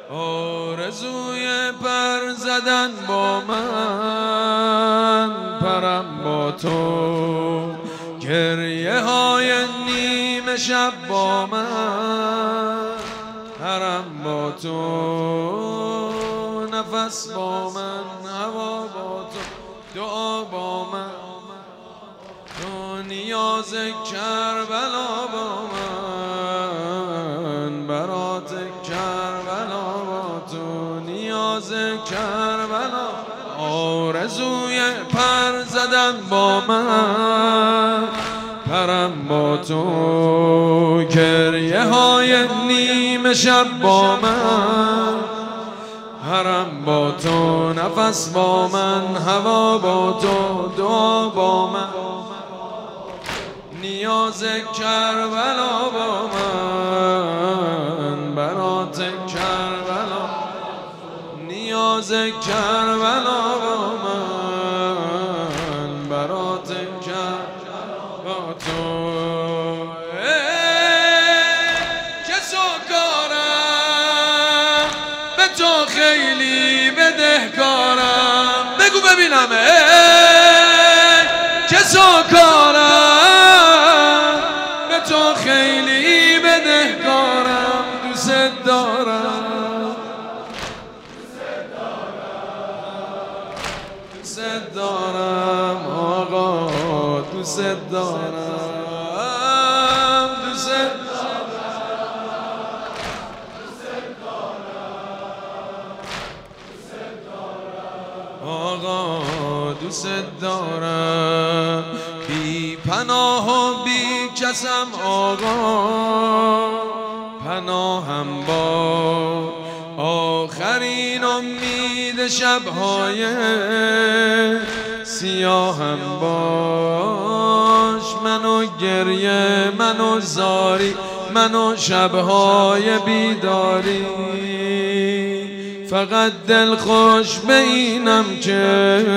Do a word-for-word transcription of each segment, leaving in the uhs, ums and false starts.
آرزوی پر زدن با من، پرم با تو، گریه های نیمه شب با من، پرم با تو، نفس با من، هوا با تو، دعا با من، تو نیاز کربلا با من، برات کربلا با تو، نیاز کربلا. آرزوی پر زدن با من، پرم با تو، گریه های نیمه شب با من، پرم با تو، نفس با من، هوا با تو، دعا با من، نیاز کربلا با من، برات کربلا، نیاز کربلا با من، برات کربلا تو. چه سوکارم به تو، خیلی بدهکارم. بگو ببینم چه سوکارم به تو، خیلی بدهکارم. دوست دارم، دوست دارم آقا، دوست دارم، دوست آقا، دوست دارم. بی پناه و بی کسم آقا، پناهم با آخرین امید شبهای سیاهم باش. منو گریه، منو زاری، منو شبهای بیداری، فقط دل خوش به اینم که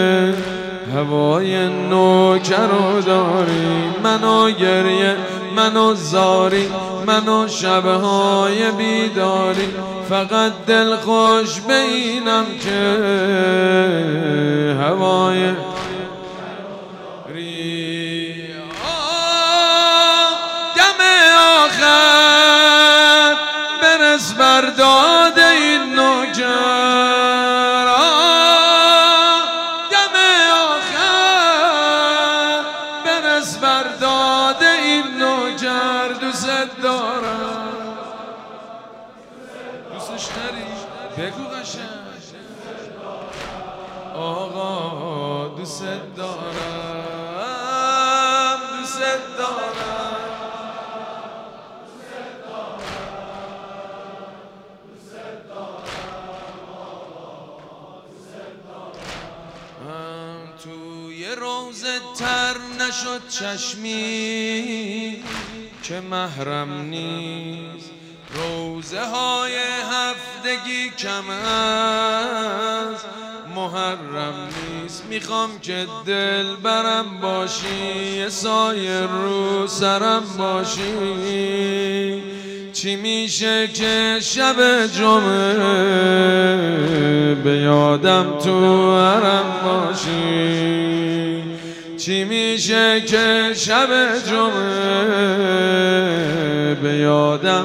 هوای نوکر رو داری. منو گریه، منو زاری، منو شبهای بیداری، فقط دل خوش به اینم که هوای ری. دم آخر برس بر داد این نوکر، دم آخر برس بر داد این نوکر. دوست دارم، دوستش داری؟ بگو قشنگ آقا، دوست دارم، دوست دارم. توی روزه تر نشد چشمی که محرم نیست، روزه های هفتگی کم از محرم نیست. میخوام که دل برم باشی، یه سایه رو سرم باشی. چی میشه که شب جمعه به یادم تو حرم باشی؟ چی میشه که شب جمعه به یادم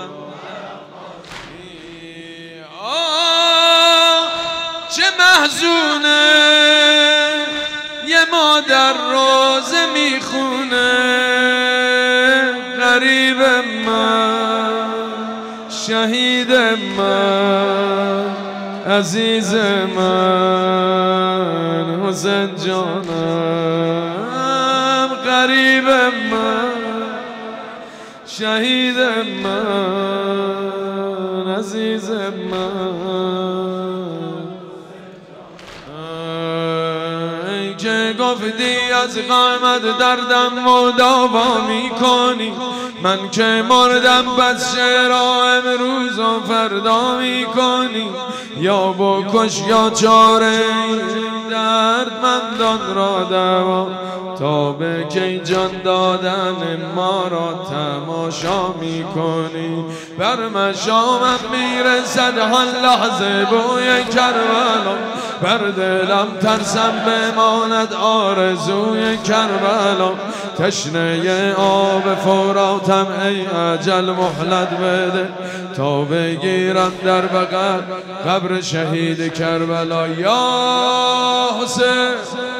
چه محزونه یه مادر روزه میخونه، غریب من، شهید من، عزیز من، حسین جانم. غریب من، شهید من، عزیز من. ای که گفتی از قامت دردم مداوا میکنی، من که مردم بس شعرها امروز و فردا میکنی. یا بکش یا چاره دردمندان را دوا، تا به کی جان دادن ما را تماشا میکنی. بر مشامت میرسد هر لحظه بوی کربلا، بر دلم ترسم بماند آرزوی کربلا. تشنه آب فراتم ای اجل مهلت بده، تا بگیرم در بغل قبر شهید کربلا. یا حسین